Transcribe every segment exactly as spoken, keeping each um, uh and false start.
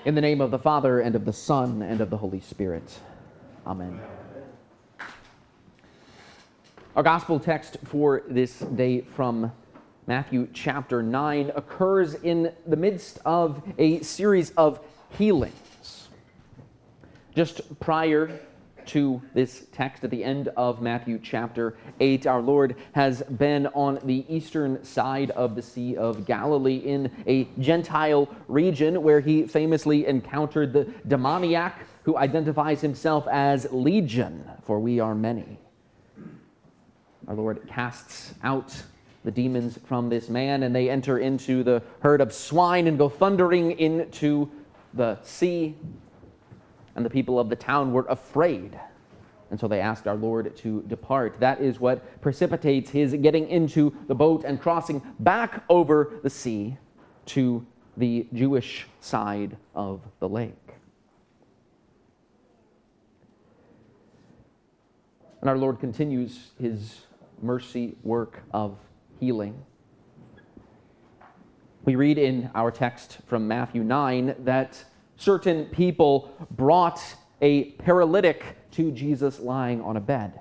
In the name of the Father, and of the Son, and of the Holy Spirit. Amen. Our gospel text for this day from Matthew chapter nine occurs in the midst of a series of healings. Just prior to this text, at the end of Matthew chapter eight, our Lord has been on the eastern side of the Sea of Galilee in a Gentile region where he famously encountered the demoniac who identifies himself as Legion, for we are many. Our Lord casts out the demons from this man, and they enter into the herd of swine and go thundering into the sea. And the people of the town were afraid, and so they asked our Lord to depart. That is what precipitates his getting into the boat and crossing back over the sea to the Jewish side of the lake. And our Lord continues his mercy work of healing. We read in our text from Matthew nine that certain people brought a paralytic to Jesus lying on a bed.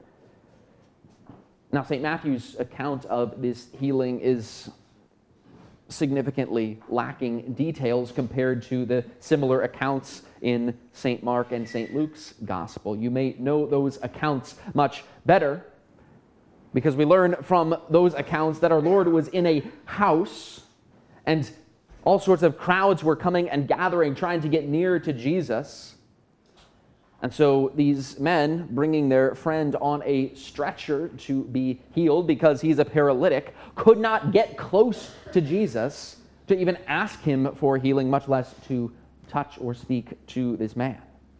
Now, Saint Matthew's account of this healing is significantly lacking details compared to the similar accounts in Saint Mark and Saint Luke's gospel. You may know those accounts much better because we learn from those accounts that our Lord was in a house and all sorts of crowds were coming and gathering, trying to get near to Jesus. And so these men, bringing their friend on a stretcher to be healed because he's a paralytic, could not get close to Jesus to even ask him for healing, much less to touch or speak to this man.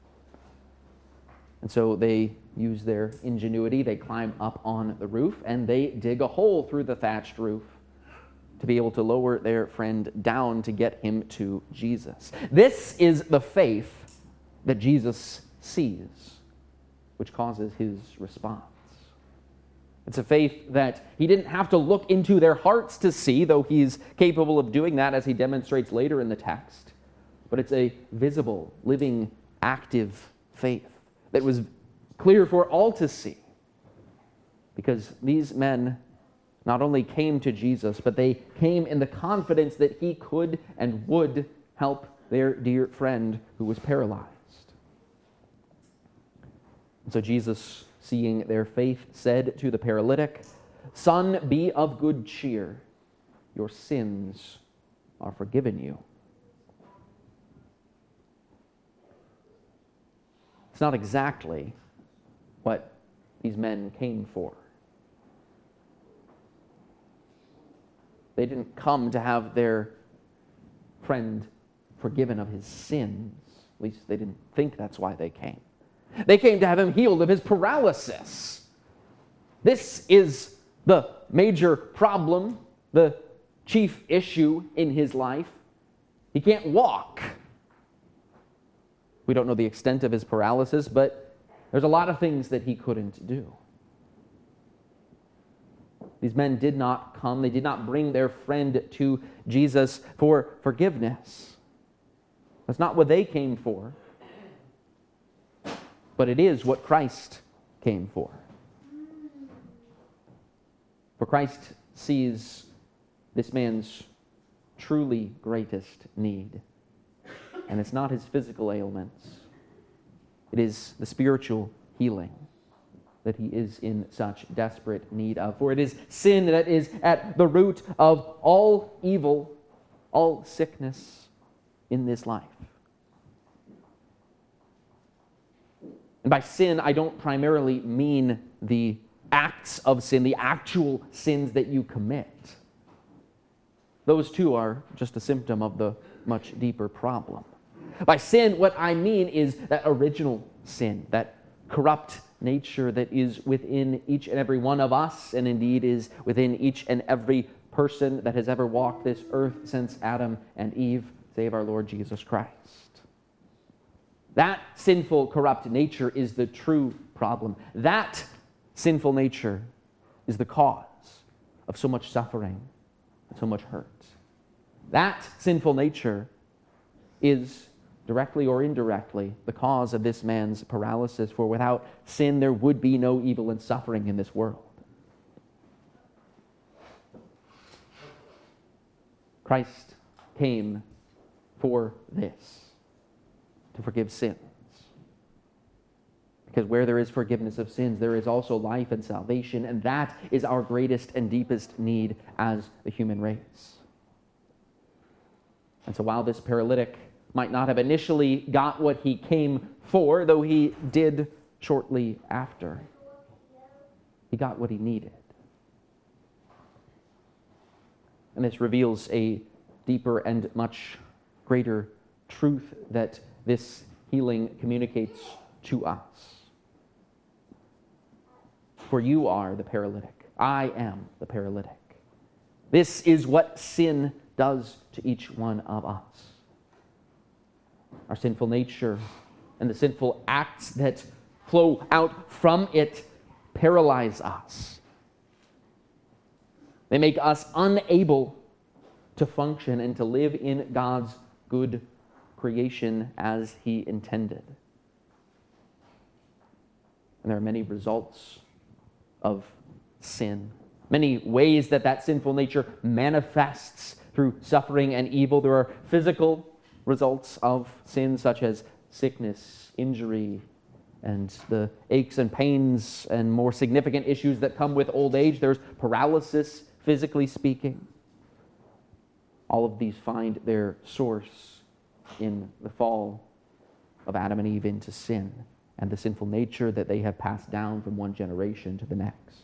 And so they use their ingenuity. They climb up on the roof and they dig a hole through the thatched roof to be able to lower their friend down to get him to Jesus. This is the faith that Jesus sees, which causes his response. It's a faith that he didn't have to look into their hearts to see, though he's capable of doing that as he demonstrates later in the text. But it's a visible, living, active faith that was clear for all to see. Because these men not only came to Jesus, but they came in the confidence that he could and would help their dear friend who was paralyzed. And so Jesus, seeing their faith, said to the paralytic, "Son, be of good cheer. Your sins are forgiven you." It's not exactly what these men came for. They didn't come to have their friend forgiven of his sins. At least they didn't think that's why they came. They came to have him healed of his paralysis. This is the major problem, the chief issue in his life. He can't walk. We don't know the extent of his paralysis, but there's a lot of things that he couldn't do. These men did not come. They did not bring their friend to Jesus for forgiveness. That's not what they came for. But it is what Christ came for. For Christ sees this man's truly greatest need. And it's not his physical ailments. It is the spiritual healing that he is in such desperate need of. For it is sin that is at the root of all evil, all sickness in this life. And by sin, I don't primarily mean the acts of sin, the actual sins that you commit. Those too are just a symptom of the much deeper problem. By sin, what I mean is that original sin, that corrupt nature that is within each and every one of us, and indeed is within each and every person that has ever walked this earth since Adam and Eve, save our Lord Jesus Christ. That sinful, corrupt nature is the true problem. That sinful nature is the cause of so much suffering and so much hurt. That sinful nature is directly or indirectly, the cause of this man's paralysis, for without sin there would be no evil and suffering in this world. Christ came for this, to forgive sins. Because where there is forgiveness of sins, there is also life and salvation, and that is our greatest and deepest need as the human race. And so while this paralytic might not have initially got what he came for, though he did shortly after, he got what he needed. And this reveals a deeper and much greater truth that this healing communicates to us. For you are the paralytic. I am the paralytic. This is what sin does to each one of us. Our sinful nature and the sinful acts that flow out from it paralyze us. They make us unable to function and to live in God's good creation as He intended. And there are many results of sin, many ways that that sinful nature manifests through suffering and evil. There are physical results of sin, such as sickness, injury, and the aches and pains and more significant issues that come with old age. There's paralysis, physically speaking. All of these find their source in the fall of Adam and Eve into sin and the sinful nature that they have passed down from one generation to the next.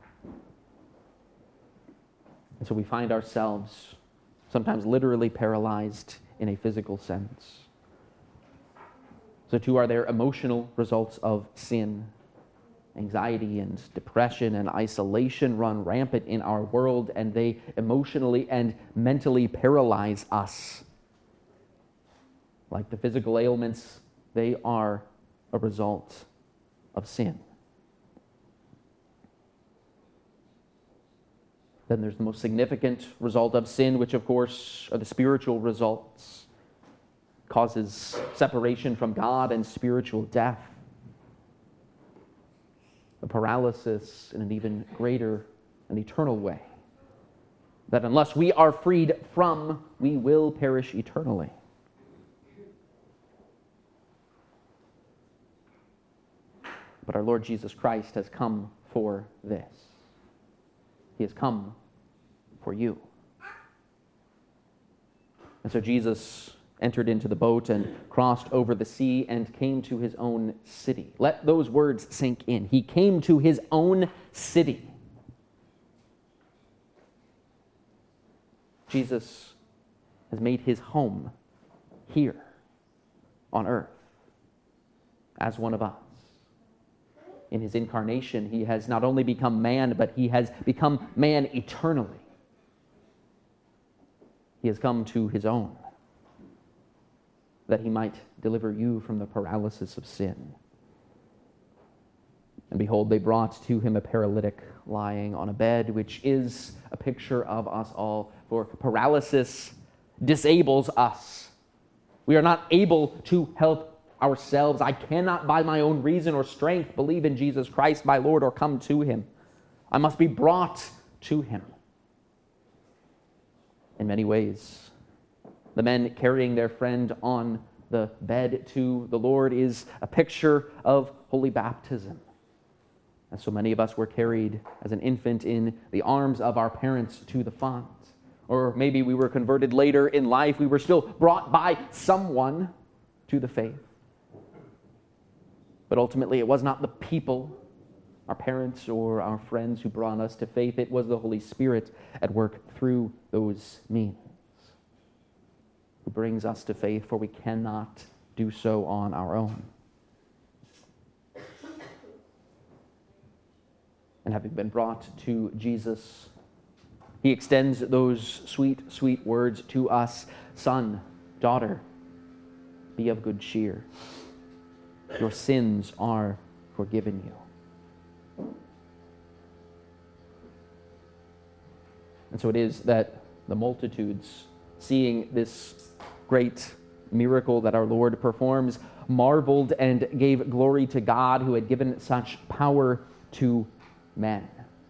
And so we find ourselves sometimes literally paralyzed in a physical sense. So too are there emotional results of sin. Anxiety and depression and isolation run rampant in our world, and they emotionally and mentally paralyze us. Like the physical ailments, they are a result of sin. Then there's the most significant result of sin, which of course are the spiritual results. Causes separation from God and spiritual death. A paralysis in an even greater and eternal way. That unless we are freed from, we will perish eternally. But our Lord Jesus Christ has come for this. He has come for you. And so Jesus entered into the boat and crossed over the sea and came to his own city. Let those words sink in. He came to his own city. Jesus has made his home here on earth as one of us. In his incarnation, he has not only become man, but he has become man eternally. He has come to his own, that he might deliver you from the paralysis of sin. And behold, they brought to him a paralytic lying on a bed, which is a picture of us all. For paralysis disables us. We are not able to help ourselves. I cannot by my own reason or strength believe in Jesus Christ, my Lord, or come to him. I must be brought to him. In many ways, the men carrying their friend on the bed to the Lord is a picture of holy baptism. And so many of us were carried as an infant in the arms of our parents to the font. Or maybe we were converted later in life. We were still brought by someone to the faith. But ultimately, it was not the people, our parents or our friends, who brought us to faith. It was the Holy Spirit at work through those means, who brings us to faith, for we cannot do so on our own. And having been brought to Jesus, he extends those sweet, sweet words to us. Son, daughter, be of good cheer. Your sins are forgiven you. And so it is that the multitudes, seeing this great miracle that our Lord performs, marveled and gave glory to God who had given such power to men.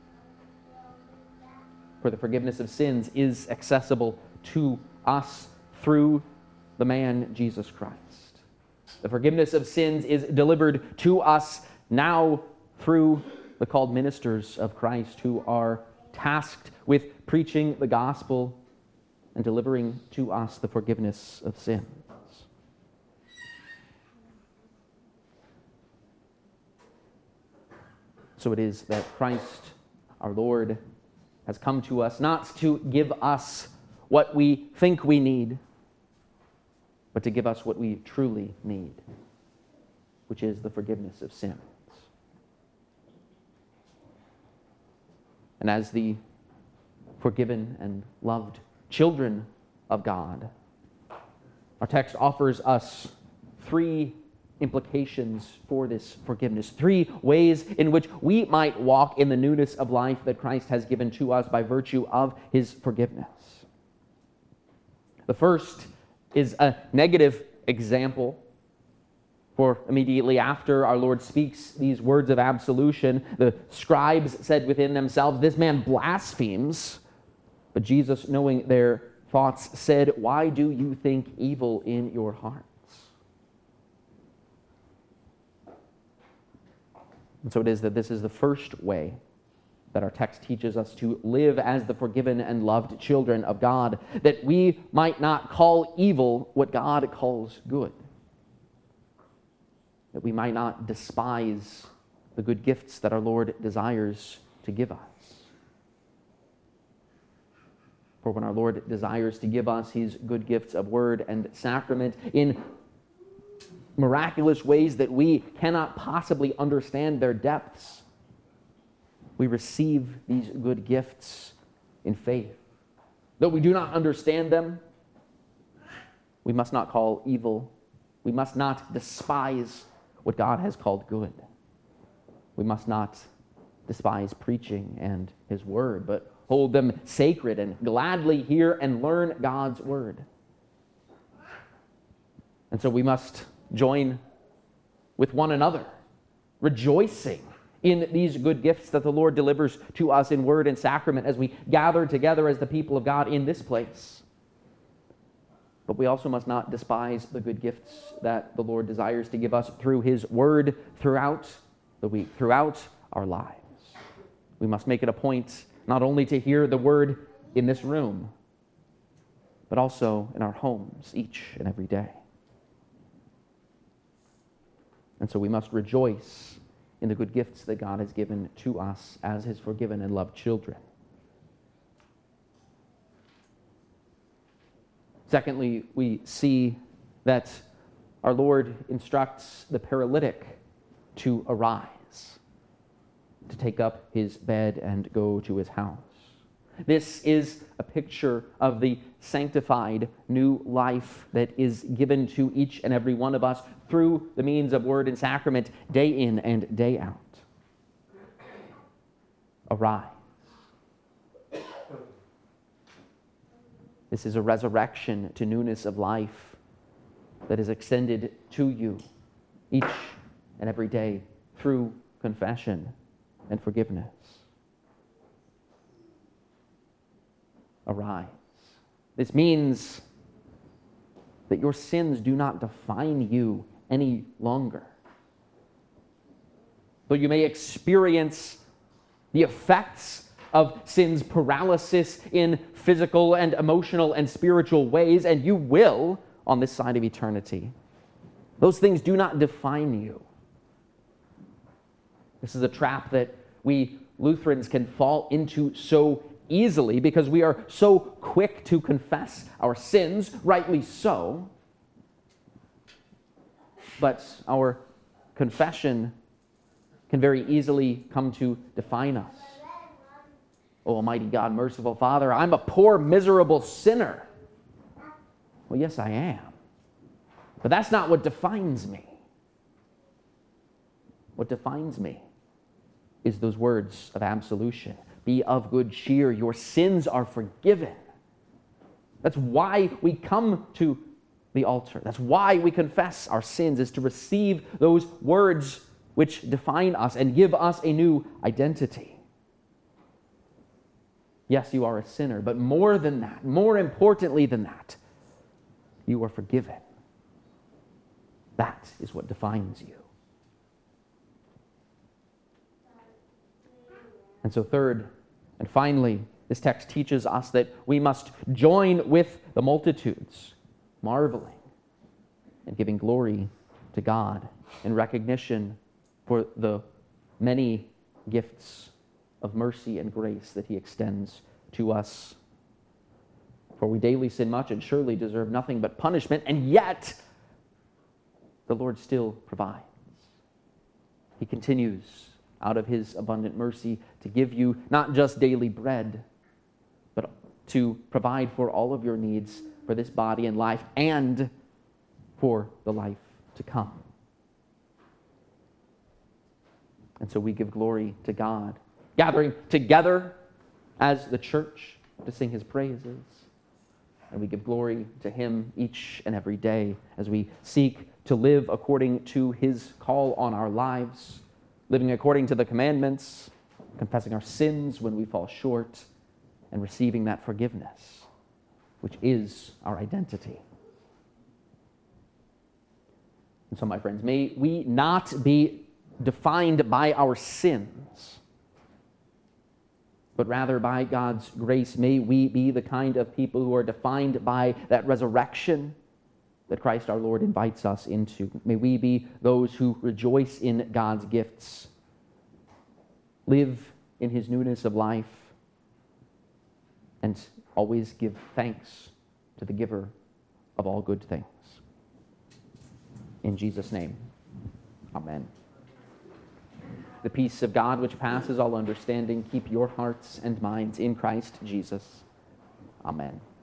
For the forgiveness of sins is accessible to us through the man Jesus Christ. The forgiveness of sins is delivered to us now through the called ministers of Christ who are tasked with preaching the gospel and delivering to us the forgiveness of sins. So it is that Christ, our Lord, has come to us not to give us what we think we need, but to give us what we truly need, which is the forgiveness of sins. And as the forgiven and loved children of God, our text offers us three implications for this forgiveness, three ways in which we might walk in the newness of life that Christ has given to us by virtue of his forgiveness. The first is a negative example, for immediately after our Lord speaks these words of absolution, the scribes said within themselves, "This man blasphemes." But Jesus, knowing their thoughts, said, "Why do you think evil in your hearts?" And so it is that this is the first way that our text teaches us to live as the forgiven and loved children of God, that we might not call evil what God calls good, that we might not despise the good gifts that our Lord desires to give us. For when our Lord desires to give us his good gifts of word and sacrament in miraculous ways that we cannot possibly understand their depths, we receive these good gifts in faith. Though we do not understand them, we must not call evil. We must not despise what God has called good. We must not despise preaching and his word, but hold them sacred and gladly hear and learn God's word. And so we must join with one another, rejoicing in these good gifts that the Lord delivers to us in word and sacrament as we gather together as the people of God in this place. But we also must not despise the good gifts that the Lord desires to give us through his word throughout the week, throughout our lives. We must make it a point not only to hear the word in this room, but also in our homes each and every day. And so we must rejoice in the good gifts that God has given to us as his forgiven and loved children. Secondly, we see that our Lord instructs the paralytic to arise, to take up his bed and go to his house. This is a picture of the sanctified new life that is given to each and every one of us through the means of word and sacrament day in and day out. Arise. This is a resurrection to newness of life that is extended to you each and every day through confession and forgiveness. Arise. This means that your sins do not define you any longer. Though you may experience the effects of sin's paralysis in physical and emotional and spiritual ways, and you will on this side of eternity, those things do not define you. This is a trap that we Lutherans can fall into so easily because we are so quick to confess our sins, rightly so. But our confession can very easily come to define us. Oh, Almighty God, merciful Father, I'm a poor, miserable sinner. Well, yes, I am. But that's not what defines me. What defines me is those words of absolution. Be of good cheer. Your sins are forgiven. That's why we come to the altar. That's why we confess our sins, is to receive those words which define us and give us a new identity. Yes, you are a sinner, but more than that, more importantly than that, you are forgiven. That is what defines you. And so third, and finally, this text teaches us that we must join with the multitudes, marveling and giving glory to God in recognition for the many gifts of mercy and grace that he extends to us. For we daily sin much and surely deserve nothing but punishment, and yet the Lord still provides. He continues out of his abundant mercy to give you not just daily bread, but to provide for all of your needs for this body and life and for the life to come. And so we give glory to God, gathering together as the church to sing his praises. And we give glory to him each and every day as we seek to live according to his call on our lives, living according to the commandments, confessing our sins when we fall short, and receiving that forgiveness, which is our identity. And so, my friends, may we not be defined by our sins, but rather by God's grace. May we be the kind of people who are defined by that resurrection that Christ our Lord invites us into. May we be those who rejoice in God's gifts, live in his newness of life, and always give thanks to the giver of all good things. In Jesus' name, amen. The peace of God, which passes all understanding, keep your hearts and minds in Christ Jesus. Amen.